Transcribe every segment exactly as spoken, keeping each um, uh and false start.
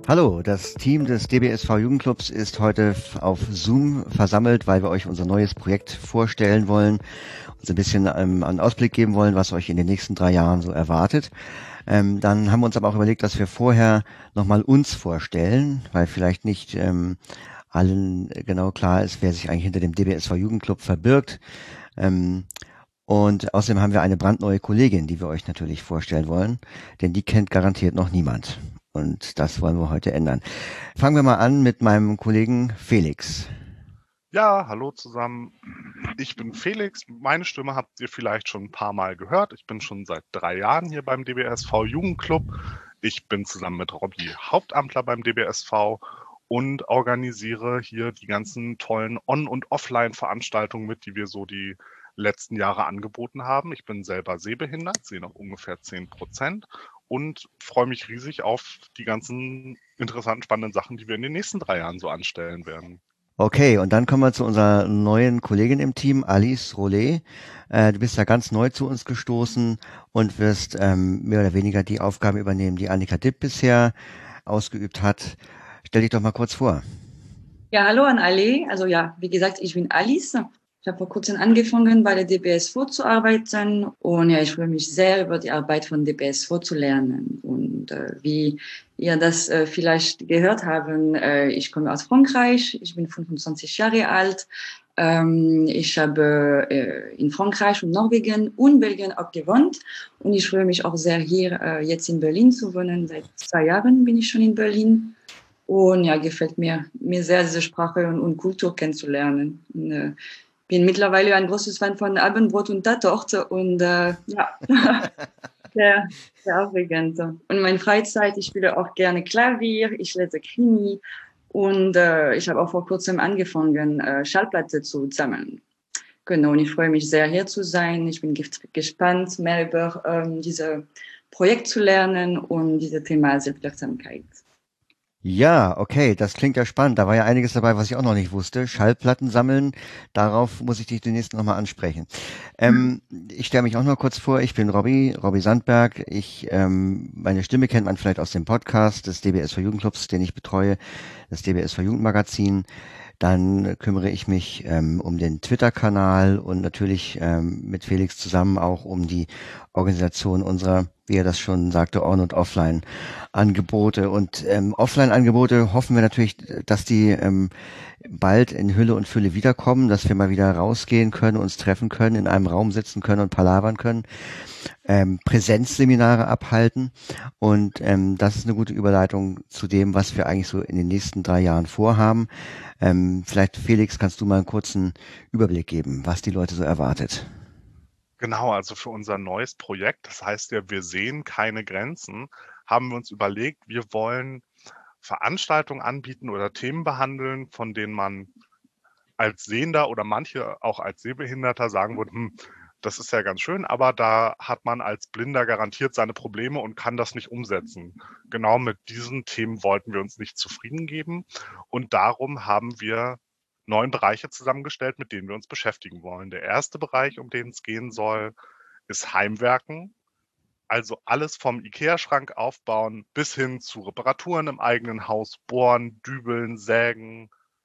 Hallo, das Team des D B S V Jugendclubs ist heute auf Zoom versammelt, weil wir euch unser neues Projekt vorstellen wollen, uns ein bisschen ähm, einen Ausblick geben wollen, was euch in den nächsten drei Jahren so erwartet. Ähm, dann haben wir uns aber auch überlegt, dass wir vorher nochmal uns vorstellen, weil vielleicht nicht ähm, allen genau klar ist, wer sich eigentlich hinter dem D B S V Jugendclub verbirgt. Ähm, und außerdem haben wir eine brandneue Kollegin, die wir euch natürlich vorstellen wollen, denn die kennt garantiert noch niemand. Und das wollen wir heute ändern. Fangen wir mal an mit meinem Kollegen Felix. Ja, hallo zusammen. Ich bin Felix. Meine Stimme habt ihr vielleicht schon ein paar Mal gehört. Ich bin schon seit drei Jahren hier beim D B S V Jugendclub. Ich bin zusammen mit Robby Hauptamtler beim D B S V und organisiere hier die ganzen tollen On- und Offline-Veranstaltungen mit, die wir so die letzten Jahre angeboten haben. Ich bin selber sehbehindert, sehe noch ungefähr zehn Prozent und freue mich riesig auf die ganzen interessanten, spannenden Sachen, die wir in den nächsten drei Jahren so anstellen werden. Okay, und dann kommen wir zu unserer neuen Kollegin im Team, Alice Rollet. Äh, du bist ja ganz neu zu uns gestoßen und wirst ähm, mehr oder weniger die Aufgaben übernehmen, die Annika Dipp bisher ausgeübt hat. Stell dich doch mal kurz vor. Ja, hallo an alle. Also ja, wie gesagt, ich bin Alice. Ich habe vor kurzem angefangen, bei der D B S V zu arbeiten und ja, ich freue mich sehr, über die Arbeit von D B S V zu lernen. Und äh, wie ihr das äh, vielleicht gehört haben, äh, ich komme aus Frankreich, ich bin fünfundzwanzig Jahre alt. Ähm, ich habe äh, in Frankreich und Norwegen und Belgien auch gewohnt und ich freue mich auch sehr, hier äh, jetzt in Berlin zu wohnen. Seit zwei Jahren bin ich schon in Berlin. Und ja, gefällt mir, mir sehr, diese Sprache und, und Kultur kennenzulernen. Und, äh, bin mittlerweile ein großes Fan von Abendbrot und Tatort und äh, ja, sehr, sehr aufregend. Und in meiner Freizeit, ich spiele auch gerne Klavier, ich lese Krimi und äh, ich habe auch vor kurzem angefangen, äh, Schallplatte zu sammeln. Genau, und ich freue mich sehr, hier zu sein. Ich bin gespannt, mehr über ähm, dieses Projekt zu lernen und dieses Thema Selbstwirksamkeit. Ja, okay, das klingt ja spannend. Da war ja einiges dabei, was ich auch noch nicht wusste. Schallplatten sammeln, darauf muss ich dich demnächst nochmal ansprechen. Ähm, ich stelle mich auch noch kurz vor. Ich bin Robby, Robby Sandberg. Ich, ähm, meine Stimme kennt man vielleicht aus dem Podcast des D B S V Jugendclubs, den ich betreue, das D B S V Jugendmagazin. Dann kümmere ich mich ähm, um den Twitter-Kanal und natürlich ähm, mit Felix zusammen auch um die Organisation unserer, wie er das schon sagte, On- und Offline-Angebote. Und ähm, Offline-Angebote hoffen wir natürlich, dass die ähm, bald in Hülle und Fülle wiederkommen, dass wir mal wieder rausgehen können, uns treffen können, in einem Raum sitzen können und palavern können, ähm, Präsenzseminare abhalten. Und ähm, das ist eine gute Überleitung zu dem, was wir eigentlich so in den nächsten drei Jahren vorhaben. Ähm, vielleicht, Felix, kannst du mal einen kurzen Überblick geben, was die Leute so erwartet. Genau, also für unser neues Projekt, das heißt ja, wir sehen keine Grenzen, haben wir uns überlegt, wir wollen Veranstaltungen anbieten oder Themen behandeln, von denen man als Sehender oder manche auch als Sehbehinderter sagen würden, hm, das ist ja ganz schön, aber da hat man als Blinder garantiert seine Probleme und kann das nicht umsetzen. Genau mit diesen Themen wollten wir uns nicht zufrieden geben und darum haben wir neun Bereiche zusammengestellt, mit denen wir uns beschäftigen wollen. Der erste Bereich, um den es gehen soll, ist Heimwerken. Also alles vom IKEA-Schrank aufbauen bis hin zu Reparaturen im eigenen Haus, bohren, dübeln, sägen,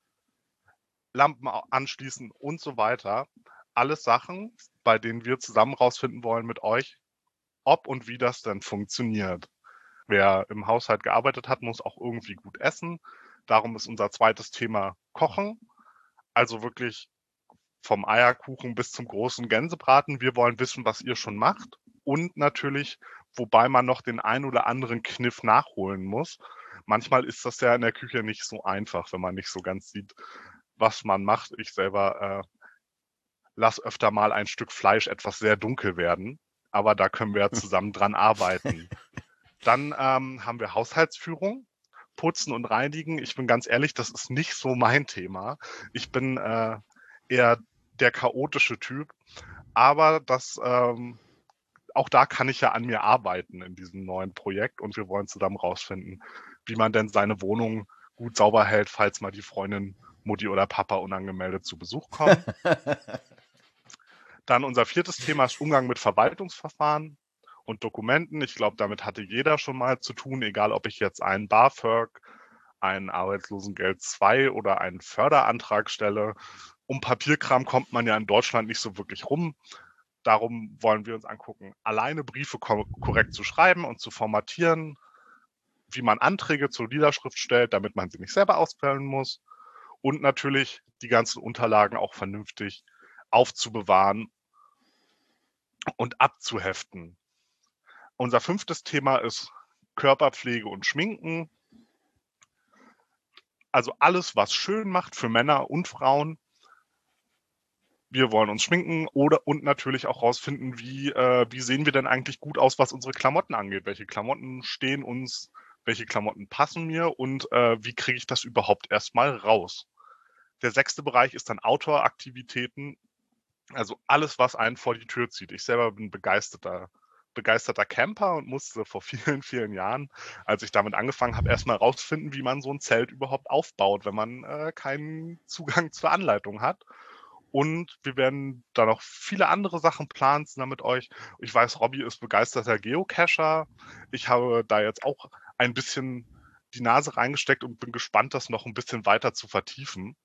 Lampen anschließen und so weiter. Alles Sachen, bei denen wir zusammen rausfinden wollen mit euch, ob und wie das denn funktioniert. Wer im Haushalt gearbeitet hat, muss auch irgendwie gut essen. Darum ist unser zweites Thema Kochen. Also wirklich vom Eierkuchen bis zum großen Gänsebraten. Wir wollen wissen, was ihr schon macht. Und natürlich, wobei man noch den ein oder anderen Kniff nachholen muss. Manchmal ist das ja in der Küche nicht so einfach, wenn man nicht so ganz sieht, was man macht. Ich selber äh, lasse öfter mal ein Stück Fleisch etwas sehr dunkel werden. Aber da können wir ja zusammen dran arbeiten. Dann ähm, haben wir Haushaltsführung. Putzen und reinigen. Ich bin ganz ehrlich, das ist nicht so mein Thema. Ich bin äh, eher der chaotische Typ. Aber das, ähm, auch da kann ich ja an mir arbeiten in diesem neuen Projekt und wir wollen zusammen rausfinden, wie man denn seine Wohnung gut sauber hält, falls mal die Freundin, Mutti oder Papa unangemeldet zu Besuch kommen. Dann unser viertes Thema ist Umgang mit Verwaltungsverfahren und Dokumenten. Ich glaube, damit hatte jeder schon mal zu tun, egal ob ich jetzt einen BAföG, ein Arbeitslosengeld zwei oder einen Förderantrag stelle. Um Papierkram kommt man ja in Deutschland nicht so wirklich rum. Darum wollen wir uns angucken, alleine Briefe korrekt zu schreiben und zu formatieren, wie man Anträge zur Niederschrift stellt, damit man sie nicht selber ausfüllen muss und natürlich die ganzen Unterlagen auch vernünftig aufzubewahren und abzuheften. Unser fünftes Thema ist Körperpflege und Schminken. Also alles, was schön macht für Männer und Frauen. Wir wollen uns schminken oder und natürlich auch rausfinden, wie, äh, wie sehen wir denn eigentlich gut aus, was unsere Klamotten angeht. Welche Klamotten stehen uns, welche Klamotten passen mir und äh, wie kriege ich das überhaupt erstmal raus. Der sechste Bereich ist dann Outdoor-Aktivitäten, also alles, was einen vor die Tür zieht. Ich selber bin begeisterter, begeisterter Camper und musste vor vielen, vielen Jahren, als ich damit angefangen habe, erstmal rausfinden, wie man so ein Zelt überhaupt aufbaut, wenn man äh, keinen Zugang zur Anleitung hat. Und wir werden da noch viele andere Sachen planen zusammen mit euch. Ich weiß, Robby ist begeisterter Geocacher. Ich habe da jetzt auch ein bisschen die Nase reingesteckt und bin gespannt, das noch ein bisschen weiter zu vertiefen.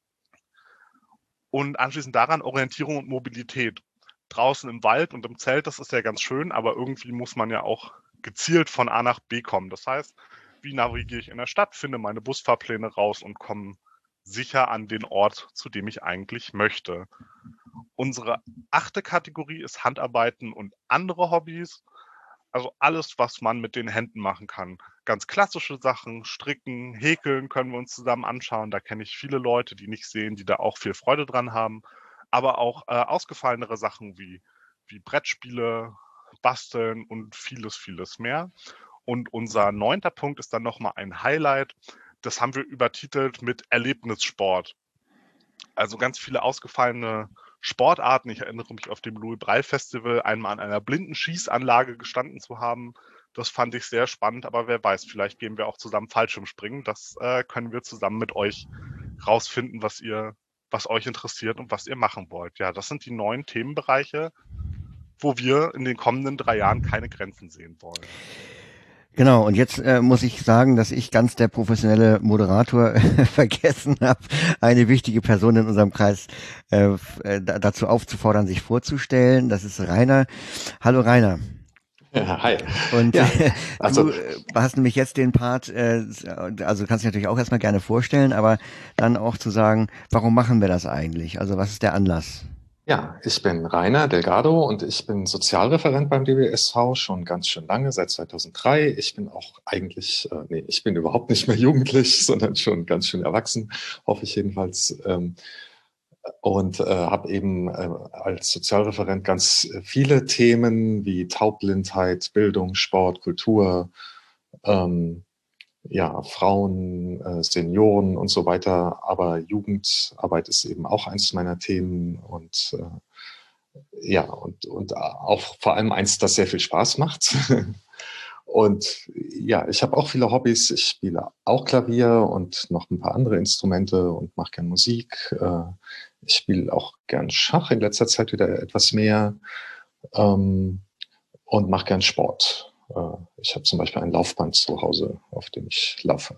Und anschließend daran Orientierung und Mobilität. Draußen im Wald und im Zelt, das ist ja ganz schön, aber irgendwie muss man ja auch gezielt von A nach B kommen. Das heißt, wie navigiere ich in der Stadt, finde meine Busfahrpläne raus und komme sicher an den Ort, zu dem ich eigentlich möchte. Unsere achte Kategorie ist Handarbeiten und andere Hobbys. Also alles, was man mit den Händen machen kann. Ganz klassische Sachen, Stricken, Häkeln können wir uns zusammen anschauen. Da kenne ich viele Leute, die nicht sehen, die da auch viel Freude dran haben. Aber auch äh, ausgefallenere Sachen wie, wie Brettspiele, Basteln und vieles, vieles mehr. Und unser neunter Punkt ist dann nochmal ein Highlight. Das haben wir übertitelt mit Erlebnissport. Also ganz viele ausgefallene Sportarten. Ich erinnere mich auf dem Louis Braille Festival einmal an einer blinden Schießanlage gestanden zu haben. Das fand ich sehr spannend, aber wer weiß, vielleicht gehen wir auch zusammen Fallschirmspringen. Das äh, können wir zusammen mit euch rausfinden, was ihr, was euch interessiert und was ihr machen wollt. Ja, das sind die neun Themenbereiche, wo wir in den kommenden drei Jahren keine Grenzen sehen wollen. Genau, und jetzt äh, muss ich sagen, dass ich ganz der professionelle Moderator vergessen habe, eine wichtige Person in unserem Kreis äh, äh, dazu aufzufordern, sich vorzustellen. Das ist Rainer. Hallo Rainer. Ja, hi. Und ja, äh, also, du äh, hast nämlich jetzt den Part, äh, also kannst dich natürlich auch erstmal gerne vorstellen, aber dann auch zu sagen, warum machen wir das eigentlich? Also was ist der Anlass? Ja, ich bin Rainer Delgado und ich bin Sozialreferent beim D B S V schon ganz schön lange, seit zweitausenddrei. Ich bin auch eigentlich, äh, nee, ich bin überhaupt nicht mehr jugendlich, sondern schon ganz schön erwachsen, hoffe ich jedenfalls. Ähm, und äh, habe eben äh, als Sozialreferent ganz viele Themen wie Taubblindheit, Bildung, Sport, Kultur, ähm, ja, Frauen, äh, Senioren und so weiter. Aber Jugendarbeit ist eben auch eins meiner Themen und äh, ja, und, und auch vor allem eins, das sehr viel Spaß macht. Und ja, ich habe auch viele Hobbys. Ich spiele auch Klavier und noch ein paar andere Instrumente und mache gern Musik. Äh, ich spiele auch gern Schach, in letzter Zeit wieder etwas mehr, ähm, und mache gern Sport. Ich habe zum Beispiel ein Laufband zu Hause, auf dem ich laufe.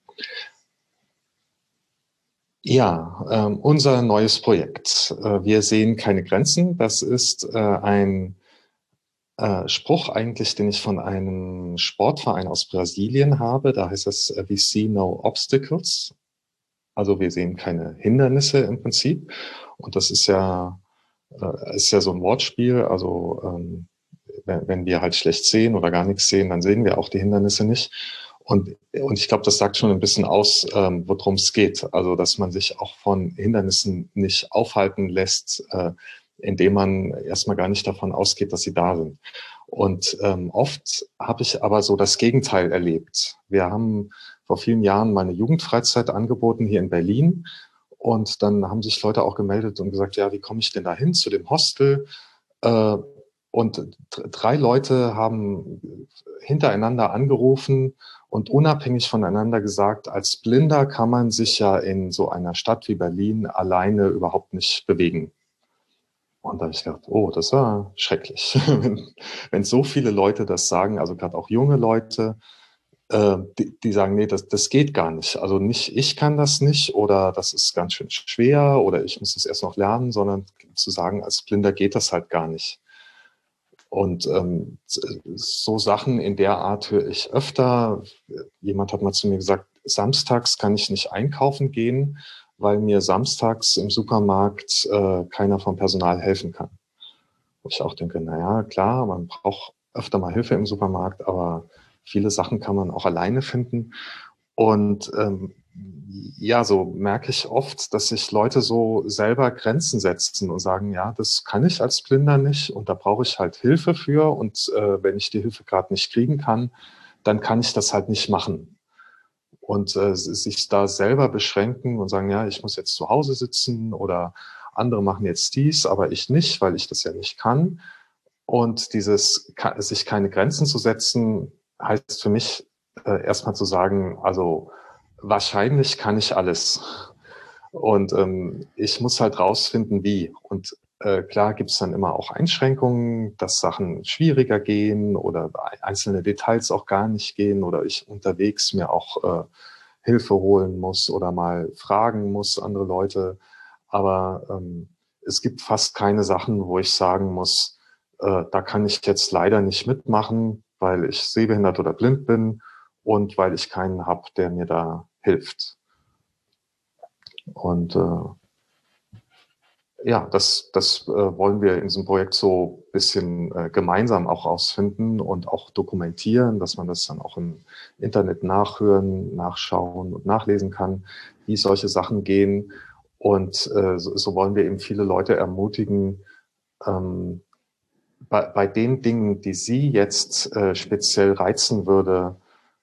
Ja, ähm, unser neues Projekt. Äh, wir sehen keine Grenzen. Das ist äh, ein äh, Spruch eigentlich, den ich von einem Sportverein aus Brasilien habe. Da heißt es, we see no obstacles. Also wir sehen keine Hindernisse im Prinzip. Und das ist ja, äh, ist ja so ein Wortspiel. Also ähm, wenn wir halt schlecht sehen oder gar nichts sehen, dann sehen wir auch die Hindernisse nicht. Und, und ich glaube, das sagt schon ein bisschen aus, ähm, worum es geht. Also, dass man sich auch von Hindernissen nicht aufhalten lässt, äh, indem man erstmal gar nicht davon ausgeht, dass sie da sind. Und ähm, oft habe ich aber so das Gegenteil erlebt. Wir haben vor vielen Jahren mal eine Jugendfreizeit angeboten hier in Berlin. Und dann haben sich Leute auch gemeldet und gesagt, ja, wie komme ich denn da hin zu dem Hostel? Äh, Und drei Leute haben hintereinander angerufen und unabhängig voneinander gesagt, als Blinder kann man sich ja in so einer Stadt wie Berlin alleine überhaupt nicht bewegen. Und da habe ich gedacht, oh, das war schrecklich. wenn, wenn so viele Leute das sagen, also gerade auch junge Leute, äh, die, die sagen, nee, das, das geht gar nicht. Also nicht, ich kann das nicht oder das ist ganz schön schwer oder ich muss das erst noch lernen, sondern zu sagen, als Blinder geht das halt gar nicht. Und ähm, so Sachen in der Art höre ich öfter. Jemand hat mal zu mir gesagt, samstags kann ich nicht einkaufen gehen, weil mir samstags im Supermarkt äh, keiner vom Personal helfen kann. Wo ich auch denke, naja, klar, man braucht öfter mal Hilfe im Supermarkt, aber viele Sachen kann man auch alleine finden. Und ähm, ja, so merke ich oft, dass sich Leute so selber Grenzen setzen und sagen, ja, das kann ich als Blinder nicht und da brauche ich halt Hilfe für. Und äh, wenn ich die Hilfe gerade nicht kriegen kann, dann kann ich das halt nicht machen. Und äh, sich da selber beschränken und sagen, ja, ich muss jetzt zu Hause sitzen oder andere machen jetzt dies, aber ich nicht, weil ich das ja nicht kann. Und dieses sich keine Grenzen zu setzen, heißt für mich äh, erstmal zu sagen, also wahrscheinlich kann ich alles. Und ähm, ich muss halt rausfinden, wie. Und äh, klar gibt es dann immer auch Einschränkungen, dass Sachen schwieriger gehen oder einzelne Details auch gar nicht gehen oder ich unterwegs mir auch äh, Hilfe holen muss oder mal fragen muss, andere Leute. Aber ähm, es gibt fast keine Sachen, wo ich sagen muss, äh, da kann ich jetzt leider nicht mitmachen, weil ich sehbehindert oder blind bin und weil ich keinen habe, der mir da hilft. Und äh, ja, das, das äh, wollen wir in diesem Projekt so ein bisschen äh, gemeinsam auch rausfinden und auch dokumentieren, dass man das dann auch im Internet nachhören, nachschauen und nachlesen kann, wie solche Sachen gehen. Und äh, so, so wollen wir eben viele Leute ermutigen, ähm, bei, bei den Dingen, die sie jetzt äh, speziell reizen würde,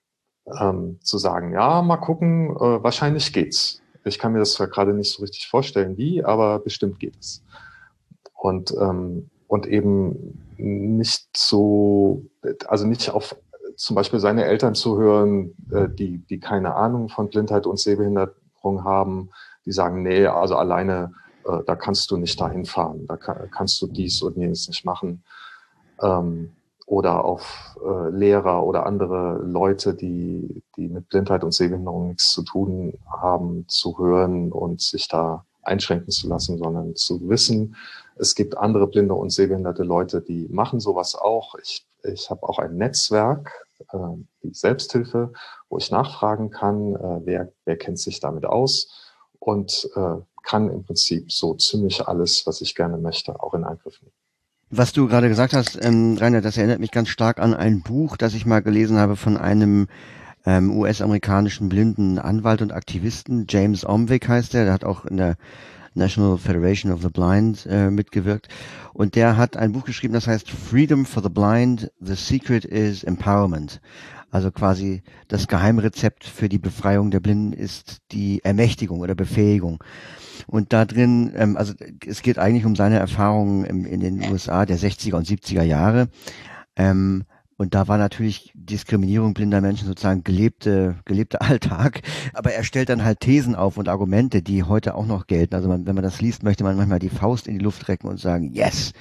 ähm, zu sagen, ja, mal gucken, äh, wahrscheinlich geht's. Ich kann mir das zwar gerade nicht so richtig vorstellen, wie, aber bestimmt geht es. Und, ähm, und eben nicht so, also nicht auf zum Beispiel seine Eltern zu hören, äh, die, die keine Ahnung von Blindheit und Sehbehinderung haben, die sagen, nee, also alleine, äh, da kannst du nicht dahin fahren, da kann, kannst du dies und jenes nicht machen. Ähm, oder auf äh, Lehrer oder andere Leute, die, die mit Blindheit und Sehbehinderung nichts zu tun haben, zu hören und sich da einschränken zu lassen, sondern zu wissen, es gibt andere blinde und sehbehinderte Leute, die machen sowas auch. Ich, ich habe auch ein Netzwerk, äh, die Selbsthilfe, wo ich nachfragen kann, äh, wer, wer kennt sich damit aus und äh, kann im Prinzip so ziemlich alles, was ich gerne möchte, auch in Angriff nehmen. Was du gerade gesagt hast, ähm, Rainer, das erinnert mich ganz stark an ein Buch, das ich mal gelesen habe von einem ähm, U S-amerikanischen blinden Anwalt und Aktivisten. James Omwick heißt er, der hat auch in der National Federation of the Blind äh, mitgewirkt. Und der hat ein Buch geschrieben, das heißt Freedom for the Blind, The Secret is Empowerment. Also quasi das Geheimrezept für die Befreiung der Blinden ist die Ermächtigung oder Befähigung. Und da drin, ähm, also es geht eigentlich um seine Erfahrungen im, in den U S A der sechziger und siebziger Jahre. Ähm, und da war natürlich Diskriminierung blinder Menschen sozusagen gelebte, gelebter Alltag. Aber er stellt dann halt Thesen auf und Argumente, die heute auch noch gelten. Also man, wenn man das liest, möchte man manchmal die Faust in die Luft recken und sagen, yes!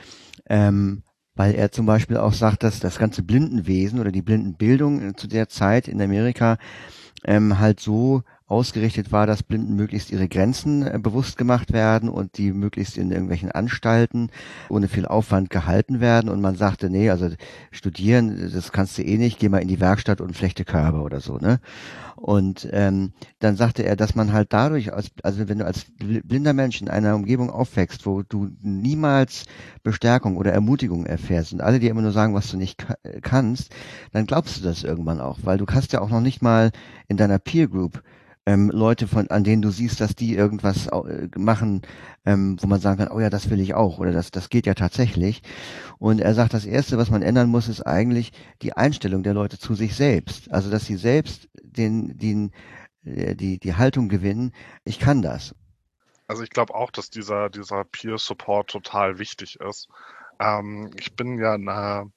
Ähm, weil er zum Beispiel auch sagt, dass das ganze Blindenwesen oder die Blindenbildung zu der Zeit in Amerika ähm, halt so ausgerichtet war, dass Blinden möglichst ihre Grenzen äh, bewusst gemacht werden und die möglichst in irgendwelchen Anstalten ohne viel Aufwand gehalten werden. Und man sagte, nee, also studieren, das kannst du eh nicht, geh mal in die Werkstatt und flechte Körbe oder so, ne? Und ähm, dann sagte er, dass man halt dadurch, als, also wenn du als blinder Mensch in einer Umgebung aufwächst, wo du niemals Bestärkung oder Ermutigung erfährst und alle dir immer nur sagen, was du nicht kannst, dann glaubst du das irgendwann auch, weil du hast ja auch noch nicht mal in deiner Peer Group ähm, Leute, von, an denen du siehst, dass die irgendwas äh, machen, ähm, wo man sagen kann, oh ja, das will ich auch oder das, das geht ja tatsächlich. Und er sagt, das Erste, was man ändern muss, ist eigentlich die Einstellung der Leute zu sich selbst. Also, dass sie selbst den, den, äh, die, die Haltung gewinnen, ich kann das. Also ich glaube auch, dass dieser, dieser Peer-Support total wichtig ist. Ähm, ich bin ja in einer,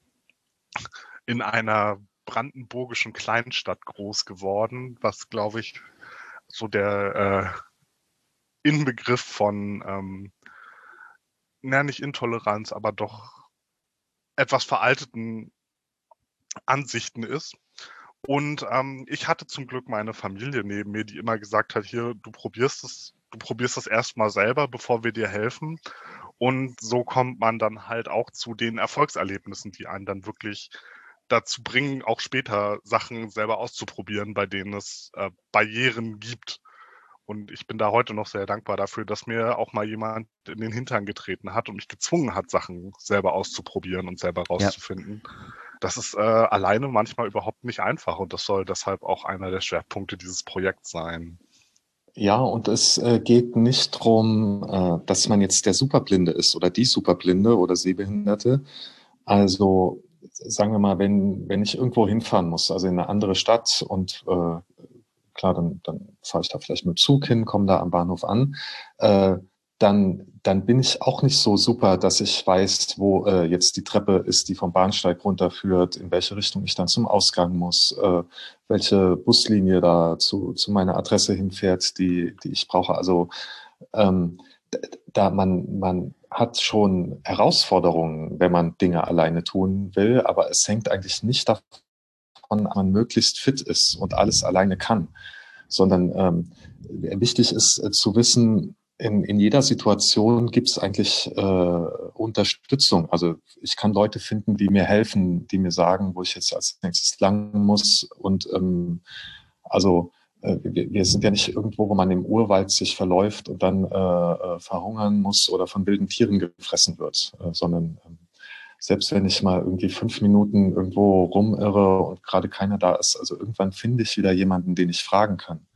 in einer brandenburgischen Kleinstadt groß geworden, was, glaube ich, so der äh, Inbegriff von, ähm, na, nicht Intoleranz, aber doch etwas veralteten Ansichten ist. Und ähm, ich hatte zum Glück meine Familie neben mir, die immer gesagt hat, hier, du probierst es, du probierst es erstmal selber, bevor wir dir helfen. Und so kommt man dann halt auch zu den Erfolgserlebnissen, die einen dann wirklich dazu bringen, auch später Sachen selber auszuprobieren, bei denen es äh, Barrieren gibt. Und ich bin da heute noch sehr dankbar dafür, dass mir auch mal jemand in den Hintern getreten hat und mich gezwungen hat, Sachen selber auszuprobieren und selber Ja. rauszufinden. Das ist äh, alleine manchmal überhaupt nicht einfach und das soll deshalb auch einer der Schwerpunkte dieses Projekts sein. Ja, und es äh, geht nicht darum, äh, dass man jetzt der Superblinde ist oder die Superblinde oder Sehbehinderte. Also sagen wir mal, wenn, wenn ich irgendwo hinfahren muss, also in eine andere Stadt und äh, klar, dann, dann fahre ich da vielleicht mit dem Zug hin, komme da am Bahnhof an, äh, dann, dann bin ich auch nicht so super, dass ich weiß, wo äh, jetzt die Treppe ist, die vom Bahnsteig runterführt, in welche Richtung ich dann zum Ausgang muss, äh, welche Buslinie da zu, zu meiner Adresse hinfährt, die, die ich brauche. Also ähm, da man, man hat schon Herausforderungen, wenn man Dinge alleine tun will, aber es hängt eigentlich nicht davon, dass man möglichst fit ist und alles alleine kann, sondern ähm, wichtig ist äh, zu wissen, in, in jeder Situation gibt es eigentlich äh, Unterstützung. Also ich kann Leute finden, die mir helfen, die mir sagen, wo ich jetzt als nächstes lang muss. Und ähm, also äh, wir, wir sind ja nicht irgendwo, wo man im Urwald sich verläuft und dann äh, verhungern muss oder von wilden Tieren gefressen wird, äh, sondern äh, selbst wenn ich mal irgendwie fünf Minuten irgendwo rumirre und gerade keiner da ist, also irgendwann finde ich wieder jemanden, den ich fragen kann.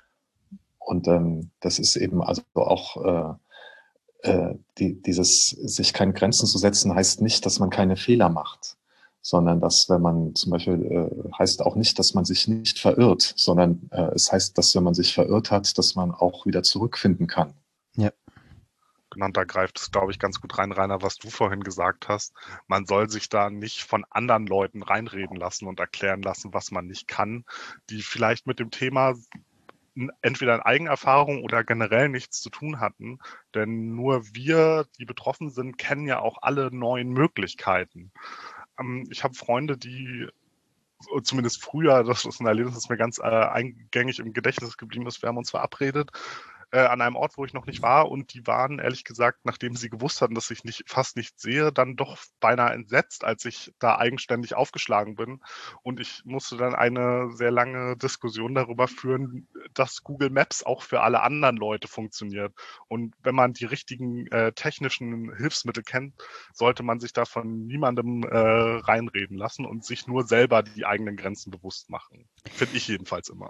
Und ähm, das ist eben also auch äh, äh, die, dieses sich keine Grenzen zu setzen, heißt nicht, dass man keine Fehler macht, sondern dass, wenn man zum Beispiel, äh, heißt auch nicht, dass man sich nicht verirrt, sondern äh, es heißt, dass wenn man sich verirrt hat, dass man auch wieder zurückfinden kann. Ja. Genau, da greift es, glaube ich, ganz gut rein, Rainer, was du vorhin gesagt hast. Man soll sich da nicht von anderen Leuten reinreden lassen und erklären lassen, was man nicht kann, die vielleicht mit dem Thema entweder in Eigenerfahrung oder generell nichts zu tun hatten. Denn nur wir, die betroffen sind, kennen ja auch alle neuen Möglichkeiten. Ähm, ich habe Freunde, die zumindest früher, das ist ein Erlebnis, das mir ganz äh, eingängig im Gedächtnis geblieben ist, wir haben uns verabredet äh, an einem Ort, wo ich noch nicht war, und die waren, ehrlich gesagt, nachdem sie gewusst hatten, dass ich nicht, fast nicht sehe, dann doch beinahe entsetzt, als ich da eigenständig aufgeschlagen bin. Und ich musste dann eine sehr lange Diskussion darüber führen, dass Google Maps auch für alle anderen Leute funktioniert. Und wenn man die richtigen äh, technischen Hilfsmittel kennt, sollte man sich da von niemandem äh, reinreden lassen und sich nur selber die eigenen Grenzen bewusst machen. Finde ich jedenfalls immer.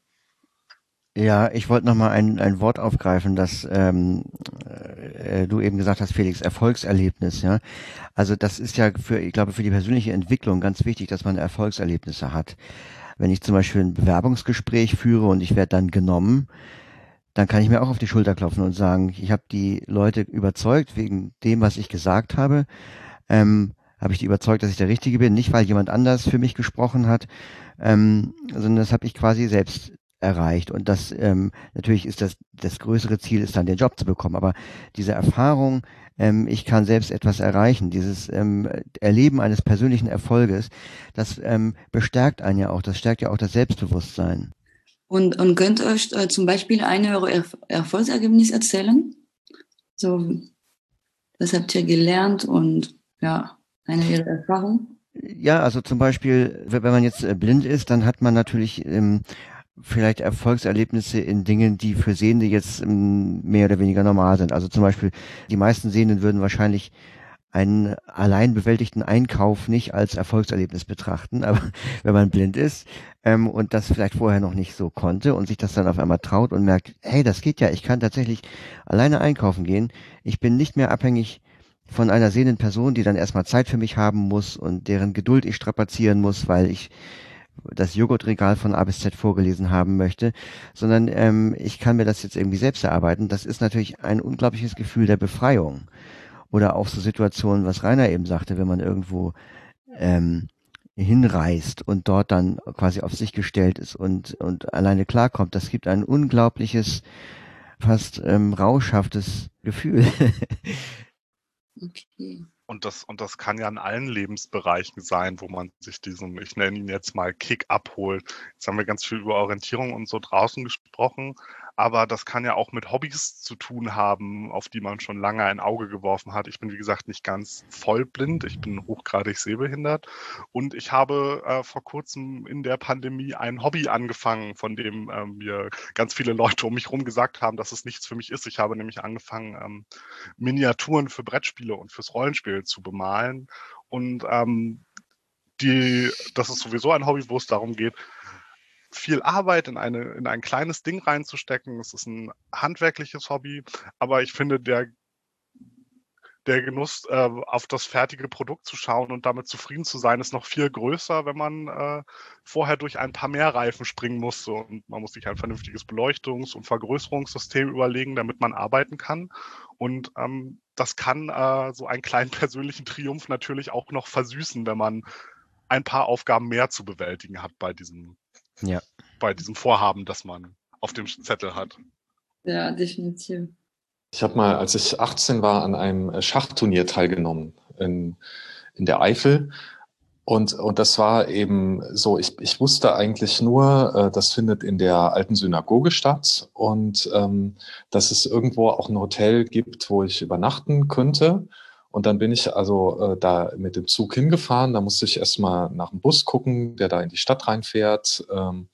Ja, ich wollte noch mal ein, ein Wort aufgreifen, das ähm, äh, du eben gesagt hast, Felix, Erfolgserlebnis, ja. Also das ist ja für, ich glaube, für die persönliche Entwicklung ganz wichtig, dass man Erfolgserlebnisse hat. Wenn ich zum Beispiel ein Bewerbungsgespräch führe und ich werde dann genommen, dann kann ich mir auch auf die Schulter klopfen und sagen, ich habe die Leute überzeugt wegen dem, was ich gesagt habe. Ähm, habe ich die überzeugt, dass ich der Richtige bin, nicht weil jemand anders für mich gesprochen hat, ähm, sondern das habe ich quasi selbst erreicht. Und das ähm, natürlich ist das das größere Ziel, ist dann den Job zu bekommen. Aber diese Erfahrung, ähm, ich kann selbst etwas erreichen, dieses ähm, Erleben eines persönlichen Erfolges, das ähm, bestärkt einen ja auch, das stärkt ja auch das Selbstbewusstsein. Und, und könnt ihr euch äh, zum Beispiel eine eurer Erf- Erfolgsergebnis erzählen? So, das habt ihr gelernt und ja, eine ihrer Erfahrung? Ja, also zum Beispiel, wenn man jetzt äh, blind ist, dann hat man natürlich ähm, vielleicht Erfolgserlebnisse in Dingen, die für Sehende jetzt ähm, mehr oder weniger normal sind. Also zum Beispiel, die meisten Sehenden würden wahrscheinlich einen allein bewältigten Einkauf nicht als Erfolgserlebnis betrachten, aber wenn man blind ist ähm, und das vielleicht vorher noch nicht so konnte und sich das dann auf einmal traut und merkt, hey, das geht ja, ich kann tatsächlich alleine einkaufen gehen, ich bin nicht mehr abhängig von einer sehenden Person, die dann erstmal Zeit für mich haben muss und deren Geduld ich strapazieren muss, weil ich das Joghurtregal von A bis Z vorgelesen haben möchte, sondern ähm, ich kann mir das jetzt irgendwie selbst erarbeiten. Das ist natürlich ein unglaubliches Gefühl der Befreiung. Oder auch so Situationen, was Rainer eben sagte, wenn man irgendwo ähm, hinreist und dort dann quasi auf sich gestellt ist und, und alleine klarkommt. Das gibt ein unglaubliches, fast ähm, rauschhaftes Gefühl. Okay. Und das, und das kann ja in allen Lebensbereichen sein, wo man sich diesen, ich nenne ihn jetzt mal Kick abholt. Jetzt haben wir ganz viel über Orientierung und so draußen gesprochen, aber das kann ja auch mit Hobbys zu tun haben, auf die man schon lange ein Auge geworfen hat. Ich bin, wie gesagt, nicht ganz vollblind, ich bin hochgradig sehbehindert und ich habe äh, vor kurzem in der Pandemie ein Hobby angefangen, von dem äh, mir ganz viele Leute um mich herum gesagt haben, dass es nichts für mich ist. Ich habe nämlich angefangen, ähm, Miniaturen für Brettspiele und fürs Rollenspiel zu bemalen. Und ähm, die, das ist sowieso ein Hobby, wo es darum geht, viel Arbeit in, eine, in ein kleines Ding reinzustecken. Es ist ein handwerkliches Hobby, aber ich finde, der, der Genuss, äh, auf das fertige Produkt zu schauen und damit zufrieden zu sein, ist noch viel größer, wenn man äh, vorher durch ein paar mehr Reifen springen muss. Und man muss sich ein vernünftiges Beleuchtungs- und Vergrößerungssystem überlegen, damit man arbeiten kann. Und ähm, das kann äh, so einen kleinen persönlichen Triumph natürlich auch noch versüßen, wenn man ein paar Aufgaben mehr zu bewältigen hat bei diesem, Ja. bei diesem Vorhaben, das man auf dem Zettel hat. Ja, definitiv. Ich habe mal, als ich achtzehn war, an einem Schachturnier teilgenommen in, in der Eifel. Und, und das war eben so, ich, ich wusste eigentlich nur, äh, das findet in der alten Synagoge statt und ähm, dass es irgendwo auch ein Hotel gibt, wo ich übernachten könnte. Und dann bin ich also äh, da mit dem Zug hingefahren. Da musste ich erstmal nach dem Bus gucken, der da in die Stadt reinfährt. Ähm,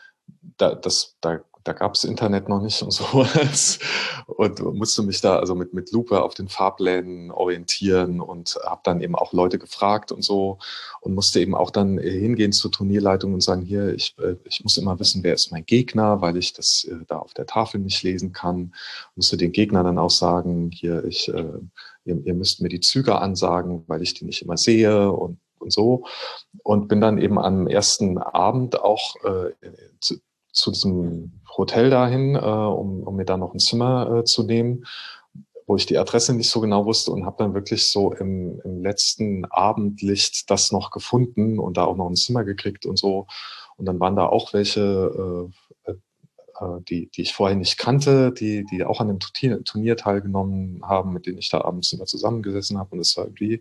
da, das, da, da gab es Internet noch nicht und sowas. Und musste mich da also mit, mit Lupe auf den Fahrplänen orientieren und habe dann eben auch Leute gefragt und so und musste eben auch dann hingehen zur Turnierleitung und sagen, hier, ich, ich muss immer wissen, wer ist mein Gegner, weil ich das äh, da auf der Tafel nicht lesen kann. Musste den Gegner dann auch sagen, hier, ich, äh, ihr, ihr müsst mir die Züge ansagen, weil ich die nicht immer sehe und, und so. Und bin dann eben am ersten Abend auch äh, zu, zu diesem Hotel dahin, äh, um, um mir da noch ein Zimmer äh, zu nehmen, wo ich die Adresse nicht so genau wusste und habe dann wirklich so im, im letzten Abendlicht das noch gefunden und da auch noch ein Zimmer gekriegt und so. Und dann waren da auch welche, äh, äh, die, die ich vorher nicht kannte, die, die auch an dem Turnier, Turnier teilgenommen haben, mit denen ich da abends immer zusammengesessen habe. Und es war irgendwie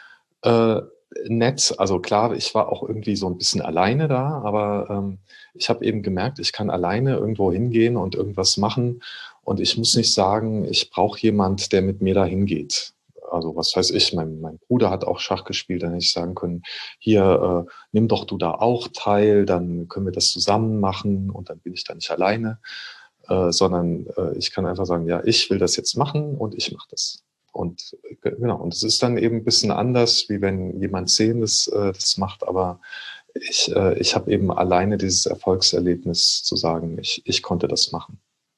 äh, nett. Also klar, ich war auch irgendwie so ein bisschen alleine da, aber ähm, ich habe eben gemerkt, ich kann alleine irgendwo hingehen und irgendwas machen und ich muss nicht sagen, ich brauche jemand, der mit mir da hingeht. Also was weiß ich, mein, mein Bruder hat auch Schach gespielt, dann hätte ich sagen können, hier, äh, nimm doch du da auch teil, dann können wir das zusammen machen und dann bin ich da nicht alleine, äh, sondern äh, ich kann einfach sagen, ja, ich will das jetzt machen und ich mache das. Und genau, und es ist dann eben ein bisschen anders, wie wenn jemand Sehendes äh, das macht, aber ich, äh, ich habe eben alleine dieses Erfolgserlebnis zu sagen, ich, ich konnte das machen.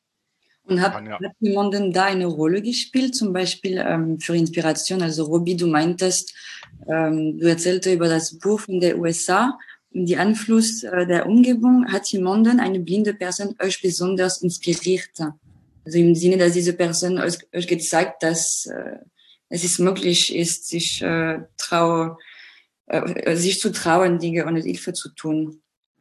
Und hat, Ja. hat jemanden da eine Rolle gespielt, zum Beispiel ähm, für Inspiration? Also Robi, du meintest, ähm, du erzählte über das Buch in der U S A und die Einfluss äh, der Umgebung. Hat jemanden, eine blinde Person, euch besonders inspiriert? Also im Sinne, dass diese Person euch, euch gezeigt, dass äh, es ist möglich ist, sich, äh, trau, äh, sich zu trauen, Dinge ohne Hilfe zu tun.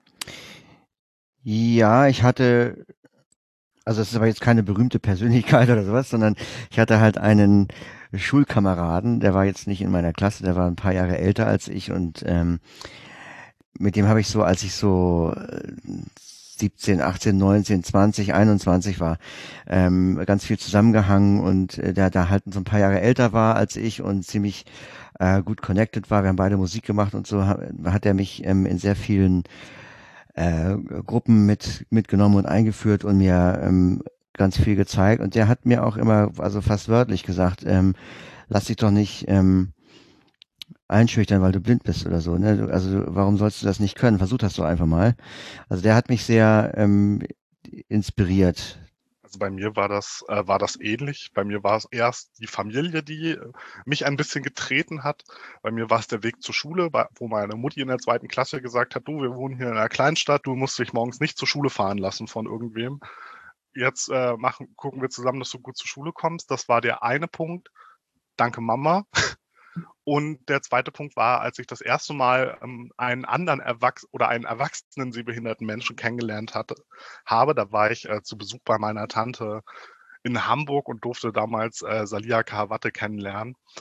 Ja, ich hatte, also es ist aber jetzt keine berühmte Persönlichkeit oder sowas, sondern ich hatte halt einen Schulkameraden, der war jetzt nicht in meiner Klasse, der war ein paar Jahre älter als ich und ähm, mit dem habe ich so, als ich so äh, siebzehn, achtzehn, neunzehn, zwanzig, einundzwanzig war, ähm, ganz viel zusammengehangen und äh, der da halt so ein paar Jahre älter war als ich und ziemlich äh, gut connected war. Wir haben beide Musik gemacht und so ha, hat er mich ähm, in sehr vielen äh, Gruppen mit mitgenommen und eingeführt und mir ähm, ganz viel gezeigt. Und der hat mir auch immer, also fast wörtlich gesagt, ähm, lass dich doch nicht ähm, einschüchtern, weil du blind bist oder so. Ne? Also warum sollst du das nicht können? Versuch das doch einfach mal. Also der hat mich sehr ähm, inspiriert. Also bei mir war das, äh, war das ähnlich. Bei mir war es erst die Familie, die äh, mich ein bisschen getreten hat. Bei mir war es der Weg zur Schule, bei, wo meine Mutti in der zweiten Klasse gesagt hat, du, wir wohnen hier in einer Kleinstadt, du musst dich morgens nicht zur Schule fahren lassen von irgendwem. Jetzt äh, machen, gucken wir zusammen, dass du gut zur Schule kommst. Das war der eine Punkt. Danke, Mama. Und der zweite Punkt war, als ich das erste Mal ähm, einen anderen Erwachs oder einen erwachsenen sehbehinderten Menschen kennengelernt hatte, habe, da war ich äh, zu Besuch bei meiner Tante in Hamburg und durfte damals äh, Salia Karawatte kennenlernen.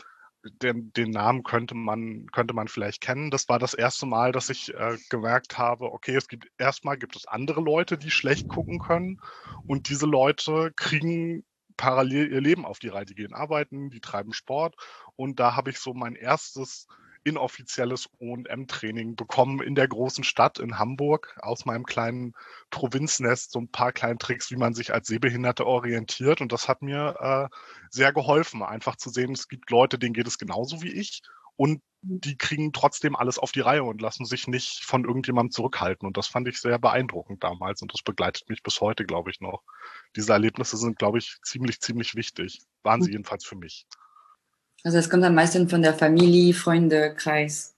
den, den Namen könnte man, könnte man vielleicht kennen. Das war das erste Mal, dass ich äh, gemerkt habe, okay, es gibt erstmal gibt es andere Leute, die schlecht gucken können, und diese Leute kriegen parallel ihr Leben auf die Reihe. Die gehen arbeiten, die treiben Sport, und da habe ich so mein erstes inoffizielles O und M-Training bekommen in der großen Stadt in Hamburg, aus meinem kleinen Provinznest, so ein paar kleine Tricks, wie man sich als Sehbehinderte orientiert, und das hat mir äh, sehr geholfen, einfach zu sehen, es gibt Leute, denen geht es genauso wie ich, und die kriegen trotzdem alles auf die Reihe und lassen sich nicht von irgendjemandem zurückhalten, und das fand ich sehr beeindruckend damals, und das begleitet mich bis heute, glaube ich, noch. Diese Erlebnisse sind, glaube ich, ziemlich, ziemlich wichtig, waren sie jedenfalls für mich. Also es kommt am meisten von der Familie, Freunde, Kreis.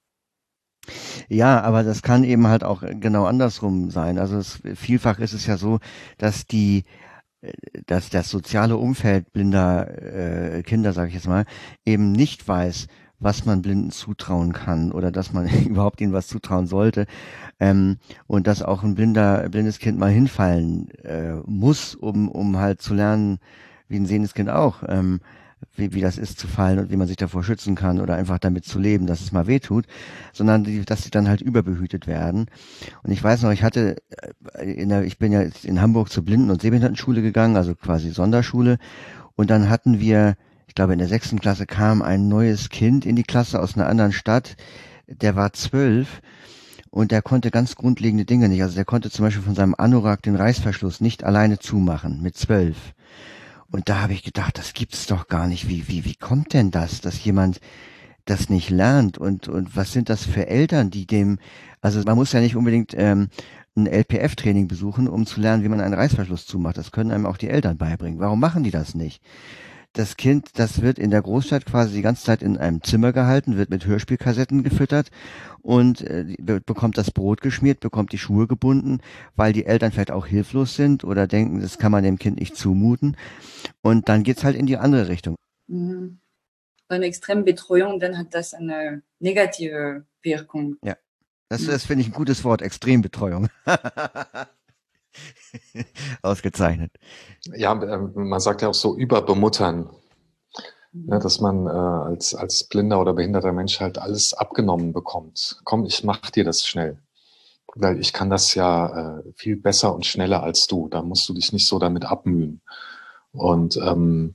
Ja, aber das kann eben halt auch genau andersrum sein. Also es, vielfach ist es ja so, dass die, äh, dass das soziale Umfeld blinder äh, Kinder, sage ich jetzt mal, eben nicht weiß, was man Blinden zutrauen kann oder dass man überhaupt ihnen was zutrauen sollte, ähm, und dass auch ein blinder, blindes Kind mal hinfallen äh, muss, um um halt zu lernen, wie ein sehendes Kind auch, ähm, wie, wie das ist zu fallen und wie man sich davor schützen kann oder einfach damit zu leben, dass es mal wehtut, sondern die, dass sie dann halt überbehütet werden. Und ich weiß noch, ich hatte äh, in der, ich bin ja jetzt in Hamburg zur Blinden- und Sehbehindertenschule gegangen, also quasi Sonderschule, und dann hatten wir, ich glaube in der sechsten Klasse kam ein neues Kind in die Klasse aus einer anderen Stadt, der war zwölf und der konnte ganz grundlegende Dinge nicht. Also der konnte zum Beispiel von seinem Anorak den Reißverschluss nicht alleine zumachen, mit zwölf. Und da habe ich gedacht, das gibt's doch gar nicht. Wie, wie, wie kommt denn das, dass jemand das nicht lernt? Und, und was sind das für Eltern, die dem, also man muss ja nicht unbedingt ähm, ein L P F-Training besuchen, um zu lernen, wie man einen Reißverschluss zumacht. Das können einem auch die Eltern beibringen. Warum machen die das nicht? Das Kind, das wird in der Großstadt quasi die ganze Zeit in einem Zimmer gehalten, wird mit Hörspielkassetten gefüttert und äh, bekommt das Brot geschmiert, bekommt die Schuhe gebunden, weil die Eltern vielleicht auch hilflos sind oder denken, das kann man dem Kind nicht zumuten. Und dann geht's halt in die andere Richtung. Mhm. Bei einer extremen Betreuung, dann hat das eine negative Wirkung. Ja, das, Mhm. das finde ich ein gutes Wort, Extrembetreuung. Ausgezeichnet. Ja, ähm, man sagt ja auch so überbemuttern, ne, dass man äh, als, als blinder oder behinderter Mensch halt alles abgenommen bekommt. Komm, ich mach dir das schnell. Weil ich kann das ja äh, viel besser und schneller als du. Da musst du dich nicht so damit abmühen. Und, ähm,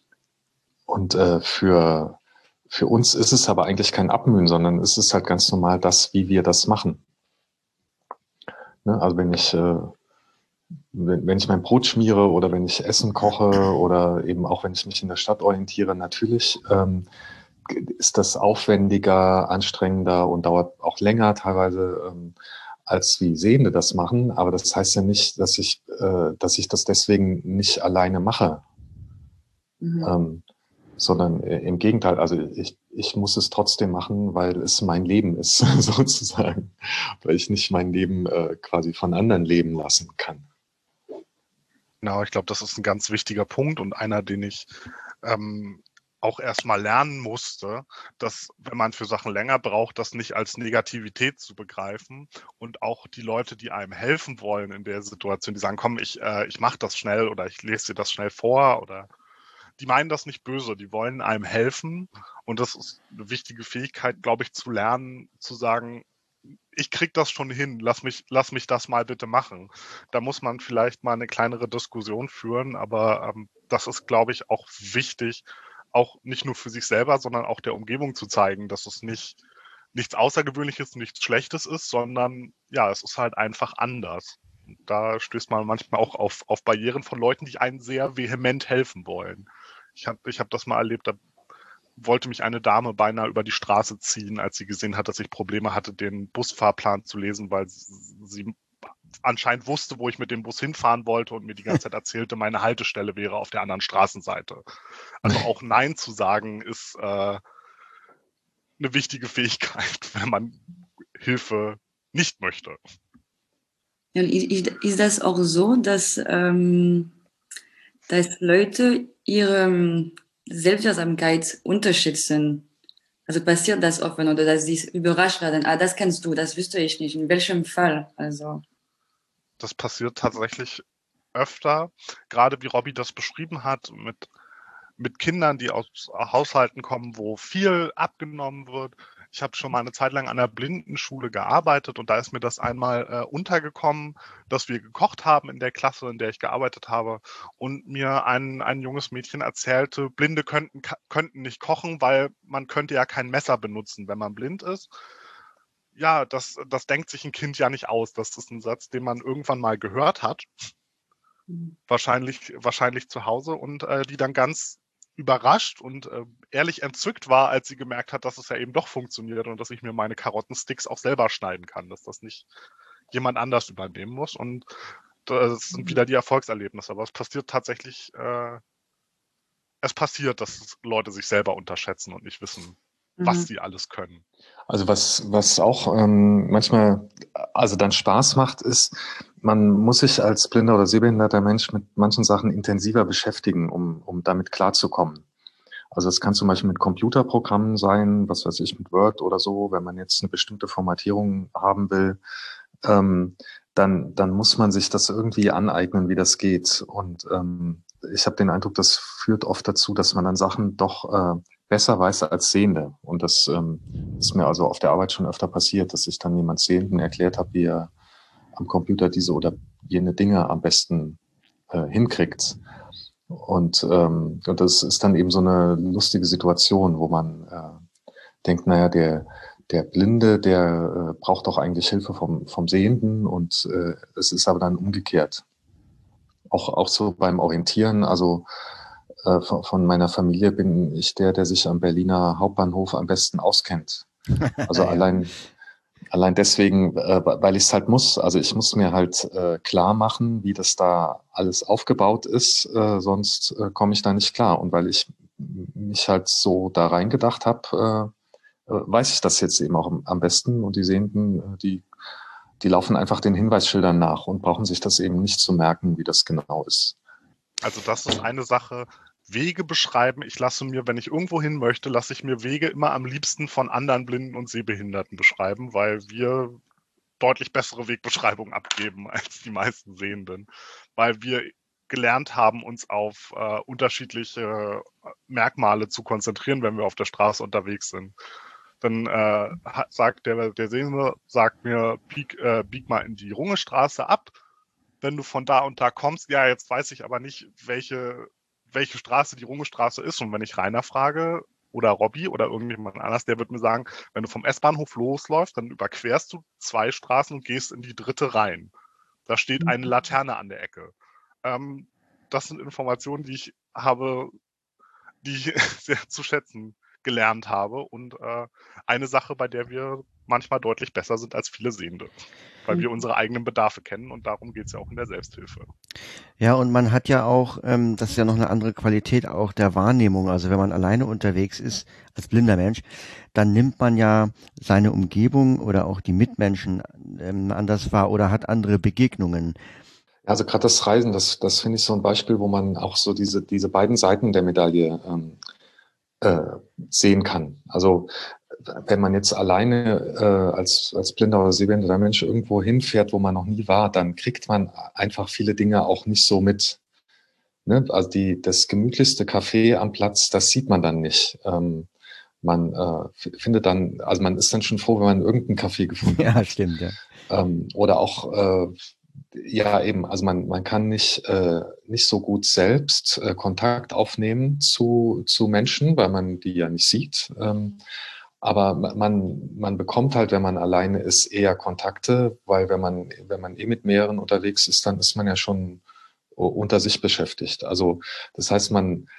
und äh, für, für uns ist es aber eigentlich kein Abmühen, sondern es ist halt ganz normal das, wie wir das machen. Ne? Also wenn ich, äh, wenn, wenn ich mein Brot schmiere oder wenn ich Essen koche oder eben auch wenn ich mich in der Stadt orientiere, natürlich ähm, ist das aufwendiger, anstrengender und dauert auch länger teilweise, ähm, als wie Sehende das machen. Aber das heißt ja nicht, dass ich, äh, dass ich das deswegen nicht alleine mache. Mhm. Ähm, sondern äh, im Gegenteil, also ich, ich muss es trotzdem machen, weil es mein Leben ist, sozusagen. Weil ich nicht mein Leben äh, quasi von anderen leben lassen kann. Genau, ich glaube, das ist ein ganz wichtiger Punkt und einer, den ich ähm, auch erstmal lernen musste, dass, wenn man für Sachen länger braucht, das nicht als Negativität zu begreifen, und auch die Leute, die einem helfen wollen in der Situation, die sagen, komm, ich, äh, ich mache das schnell oder ich lese dir das schnell vor, oder die meinen das nicht böse, die wollen einem helfen, und das ist eine wichtige Fähigkeit, glaube ich, zu lernen, zu sagen, ich krieg das schon hin, lass mich, lass mich das mal bitte machen. Da muss man vielleicht mal eine kleinere Diskussion führen, aber ähm, das ist, glaube ich, auch wichtig, auch nicht nur für sich selber, sondern auch der Umgebung zu zeigen, dass es nicht nichts Außergewöhnliches, nichts Schlechtes ist, sondern ja, es ist halt einfach anders. Da stößt man manchmal auch auf, auf Barrieren von Leuten, die einen sehr vehement helfen wollen. Ich habe ich hab das mal erlebt, da wollte mich eine Dame beinahe über die Straße ziehen, als sie gesehen hat, dass ich Probleme hatte, den Busfahrplan zu lesen, weil sie anscheinend wusste, wo ich mit dem Bus hinfahren wollte und mir die ganze Zeit erzählte, meine Haltestelle wäre auf der anderen Straßenseite. Also auch Nein zu sagen ist äh, eine wichtige Fähigkeit, wenn man Hilfe nicht möchte. Ja, ist, ist das auch so, dass, ähm, dass Leute ihre Selbstwirksamkeit unterschätzen? Also passiert das oft, oder dass sie überrascht werden? Ah, das kennst du, das wüsste ich nicht. In welchem Fall? Also. Das passiert tatsächlich öfter, gerade wie Robby das beschrieben hat, mit mit Kindern, die aus Haushalten kommen, wo viel abgenommen wird. Ich habe schon mal eine Zeit lang an einer Blindenschule gearbeitet und da ist mir das einmal äh, untergekommen, dass wir gekocht haben in der Klasse, in der ich gearbeitet habe und mir ein, ein junges Mädchen erzählte, Blinde könnten, könnten nicht kochen, weil man könnte ja kein Messer benutzen, wenn man blind ist. Ja, das, das denkt sich ein Kind ja nicht aus. Das ist ein Satz, den man irgendwann mal gehört hat, mhm. wahrscheinlich, wahrscheinlich zu Hause und äh, die dann ganz überrascht und äh, ehrlich entzückt war, als sie gemerkt hat, dass es ja eben doch funktioniert und dass ich mir meine Karottensticks auch selber schneiden kann, dass das nicht jemand anders übernehmen muss. Und das sind wieder die Erfolgserlebnisse. Aber es passiert tatsächlich, äh, es passiert, dass Leute sich selber unterschätzen und nicht wissen, mhm. was sie alles können. Also was, was auch ähm, manchmal also dann Spaß macht, ist, man muss sich als blinder oder sehbehinderter Mensch mit manchen Sachen intensiver beschäftigen, um, um damit klarzukommen. Also es kann zum Beispiel mit Computerprogrammen sein, was weiß ich, mit Word oder so, wenn man jetzt eine bestimmte Formatierung haben will, ähm, dann, dann muss man sich das irgendwie aneignen, wie das geht. Und ähm, ich habe den Eindruck, das führt oft dazu, dass man dann Sachen doch äh, besser weiß als Sehende. Und das ähm, ist mir also auf der Arbeit schon öfter passiert, dass ich dann jemand Sehenden erklärt habe, wie er am Computer diese oder jene Dinge am besten äh, hinkriegt. Und, ähm, und das ist dann eben so eine lustige Situation, wo man äh, denkt, naja, der, der Blinde, der äh, braucht doch eigentlich Hilfe vom, vom Sehenden und äh, es ist aber dann umgekehrt. Auch, auch so beim Orientieren, also äh, von, von meiner Familie bin ich der, der sich am Berliner Hauptbahnhof am besten auskennt. Also ja. allein Allein deswegen, äh, weil ich es halt muss. Also ich muss mir halt äh, klar machen, wie das da alles aufgebaut ist, äh, sonst äh, komme ich da nicht klar. Und weil ich mich halt so da reingedacht habe, äh, weiß ich das jetzt eben auch am besten. Und die Sehenden, die, die laufen einfach den Hinweisschildern nach und brauchen sich das eben nicht zu merken, wie das genau ist. Also das ist eine Sache. Wege beschreiben. Ich lasse mir, wenn ich irgendwo hin möchte, lasse ich mir Wege immer am liebsten von anderen Blinden und Sehbehinderten beschreiben, weil wir deutlich bessere Wegbeschreibungen abgeben als die meisten Sehenden, weil wir gelernt haben, uns auf äh, unterschiedliche Merkmale zu konzentrieren, wenn wir auf der Straße unterwegs sind. Dann äh, sagt der, der Sehende, sagt mir, bieg, äh, bieg mal in die Rungestraße ab. Wenn du von da und da kommst, ja, jetzt weiß ich aber nicht, welche welche Straße die Rungestraße ist. Und wenn ich Rainer frage oder Robby oder irgendjemand anders, der wird mir sagen, wenn du vom S-Bahnhof losläufst, dann überquerst du zwei Straßen und gehst in die dritte rein. Da steht eine Laterne an der Ecke. Ähm, das sind Informationen, die ich habe, die ich sehr zu schätzen gelernt habe und äh, eine Sache, bei der wir manchmal deutlich besser sind als viele Sehende, weil wir unsere eigenen Bedarfe kennen und darum geht es ja auch in der Selbsthilfe. Ja, und man hat ja auch, ähm, das ist ja noch eine andere Qualität auch der Wahrnehmung. Also wenn man alleine unterwegs ist, als blinder Mensch, dann nimmt man ja seine Umgebung oder auch die Mitmenschen ähm, anders wahr oder hat andere Begegnungen. Also gerade das Reisen, das, das finde ich so ein Beispiel, wo man auch so diese, diese beiden Seiten der Medaille ähm, äh, sehen kann. Also wenn man jetzt alleine äh, als, als blinder oder sehbehinderter Mensch irgendwo hinfährt, wo man noch nie war, dann kriegt man einfach viele Dinge auch nicht so mit. Ne? Also die, das gemütlichste Café am Platz, das sieht man dann nicht. Ähm, man äh, findet dann, also man ist dann schon froh, wenn man irgendein Café gefunden ja, hat. Ja, stimmt, ja. Ähm, oder auch, äh, ja eben, also man, man kann nicht, äh, nicht so gut selbst äh, Kontakt aufnehmen zu, zu Menschen, weil man die ja nicht sieht. Ähm, Aber man, man bekommt halt, wenn man alleine ist, eher Kontakte, weil wenn man, wenn man eh mit mehreren unterwegs ist, dann ist man ja schon unter sich beschäftigt. Also das heißt, man,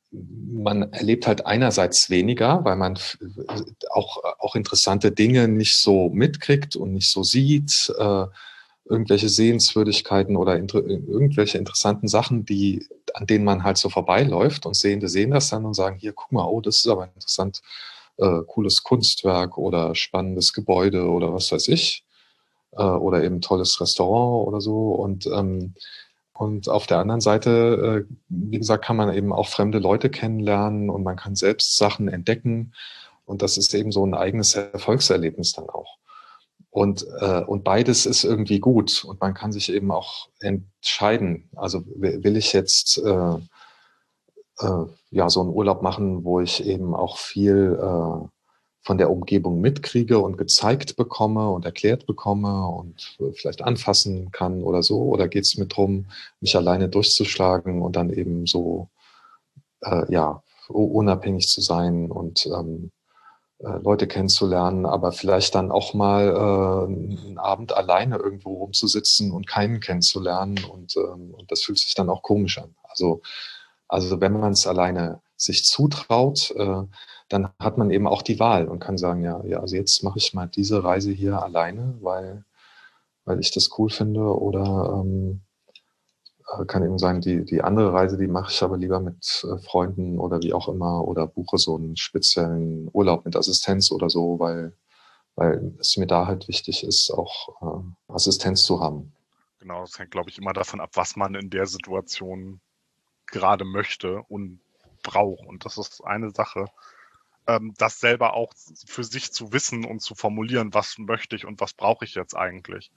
man erlebt halt einerseits weniger, weil man auch, auch interessante Dinge nicht so mitkriegt und nicht so sieht, äh, irgendwelche Sehenswürdigkeiten oder inter, irgendwelche interessanten Sachen, die, an denen man halt so vorbeiläuft und Sehende sehen das dann und sagen, hier, guck mal, oh, das ist aber interessant. Äh, cooles Kunstwerk oder spannendes Gebäude oder was weiß ich äh, oder eben tolles Restaurant oder so und ähm, und auf der anderen Seite, äh, wie gesagt, kann man eben auch fremde Leute kennenlernen und man kann selbst Sachen entdecken und das ist eben so ein eigenes Erfolgserlebnis dann auch. Und, äh, und beides ist irgendwie gut und man kann sich eben auch entscheiden. Also will ich jetzt äh, äh, ja, so einen Urlaub machen, wo ich eben auch viel äh, von der Umgebung mitkriege und gezeigt bekomme und erklärt bekomme und vielleicht anfassen kann oder so? Oder geht es mir darum, mich alleine durchzuschlagen und dann eben so äh, ja, unabhängig zu sein und ähm, äh, Leute kennenzulernen, aber vielleicht dann auch mal äh, einen Abend alleine irgendwo rumzusitzen und keinen kennenzulernen und, ähm, und das fühlt sich dann auch komisch an. Also, also wenn man es alleine sich zutraut, äh, dann hat man eben auch die Wahl und kann sagen, ja, ja, also jetzt mache ich mal diese Reise hier alleine, weil, weil ich das cool finde oder ähm, kann eben sagen, die, die andere Reise, die mache ich aber lieber mit äh, Freunden oder wie auch immer oder buche so einen speziellen Urlaub mit Assistenz oder so, weil, weil es mir da halt wichtig ist, auch äh, Assistenz zu haben. Genau, das hängt, glaube ich, immer davon ab, was man in der Situation gerade möchte und braucht. Und das ist eine Sache, ähm, das selber auch für sich zu wissen und zu formulieren, was möchte ich und was brauche ich jetzt eigentlich.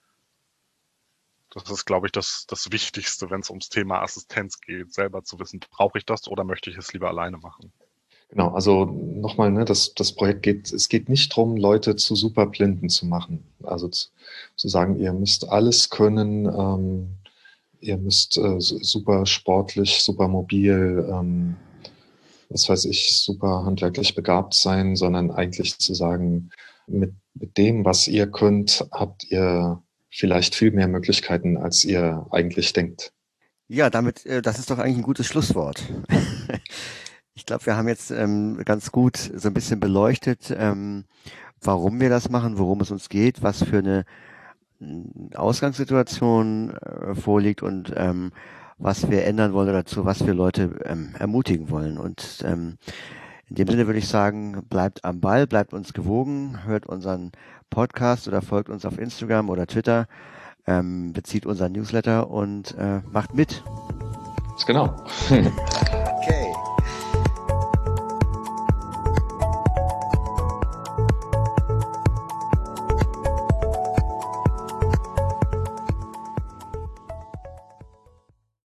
Das ist, glaube ich, das, das Wichtigste, wenn es ums Thema Assistenz geht, selber zu wissen, brauche ich das oder möchte ich es lieber alleine machen. Genau, also nochmal, ne, das, das Projekt geht, es geht nicht darum, Leute zu Superblinden zu machen. Also zu, zu sagen, ihr müsst alles können, ähm, ihr müsst äh, super sportlich, super mobil, ähm, was weiß ich, super handwerklich begabt sein, sondern eigentlich zu sagen, mit, mit dem, was ihr könnt, habt ihr vielleicht viel mehr Möglichkeiten, als ihr eigentlich denkt. Ja, damit, äh, das ist doch eigentlich ein gutes Schlusswort. Ich glaube, wir haben jetzt ähm, ganz gut so ein bisschen beleuchtet, ähm, warum wir das machen, worum es uns geht, was für eine äh, Ausgangssituation äh, vorliegt und ähm, was wir ändern wollen oder zu was wir Leute ähm, ermutigen wollen. Und ähm, in dem Sinne würde ich sagen, bleibt am Ball, bleibt uns gewogen, hört unseren Podcast oder folgt uns auf Instagram oder Twitter, ähm, bezieht unseren Newsletter und äh, macht mit. Genau.